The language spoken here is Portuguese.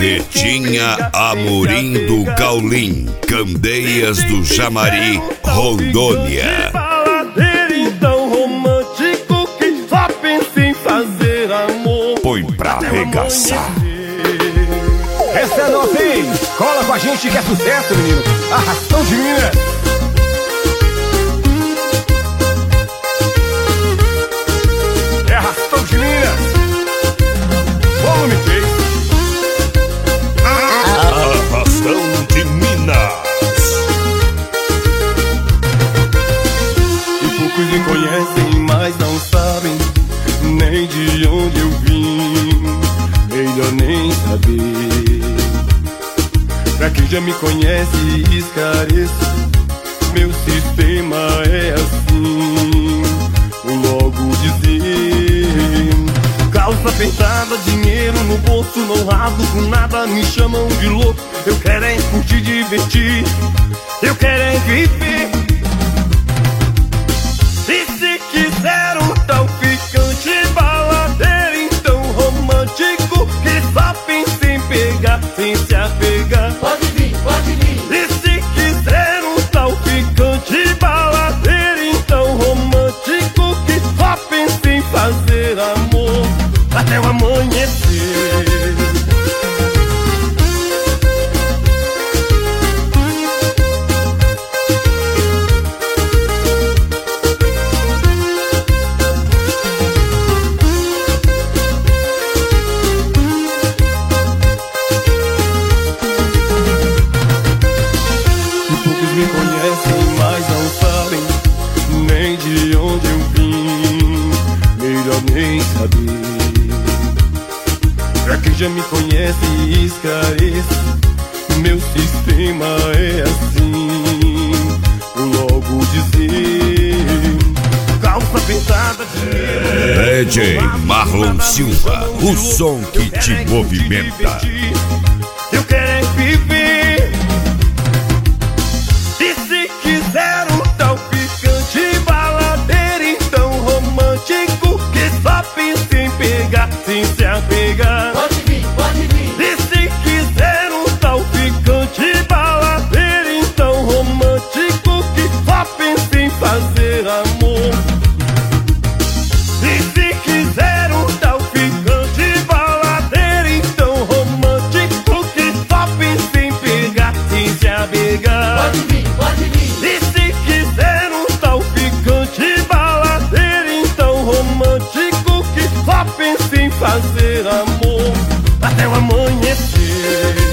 Pretinha Amorim do Caulim, Candeias do Jamari, Rondônia. Então romântico que só pensa em fazer amor. Põe pra arregaçar. Essa é nossa, hein? Cola com a gente que é sucesso, menino. Arrastão de Minas. É Arrastão de Minas. Volume 3. Arrastão de Minas. E poucos me conhecem, mas não sabem nem de onde eu vim. Melhor nem saber. Pra quem já me conhece, esclareço, meu sistema é assim. Vou logo dizer: calça apertada, dinheiro no bolso, não rabo com nada, me chamam de louco. Eu quero é curtir, divertir, eu quero é viver. E se quiser um tal ficante, baladeiro, então romântico, que só pensa em pegar sem se apegar. Pode vir, pode vir. E se quiser um tal ficante, baladeiro, então romântico, que só pensa em fazer amor até o amanhecer. Me conhecem, mas não sabem nem de onde eu vim. Melhor nem saber. Pra quem já me conhece, esclareço, meu sistema é assim. Vou logo dizer: calça apertada, dinheiro. DJ Marlon Silva, o som que te movimenta. Eu quero é viver. E se quiser um tal ficante, baladeiro, então romântico, que só pensa em pegar sem se apegar. Pode vir, pode vir. E se quiser um tal ficante, baladeiro, então romântico, que só pensa em fazer amor. E se quiser um tal ficante, baladeiro, então romântico, que só pensa em pegar sem se apegar. Pode vir, pode vir. E se quiser um tal ficante, baladeiro, então romântico, que só pensa em fazer amor até o amanhecer.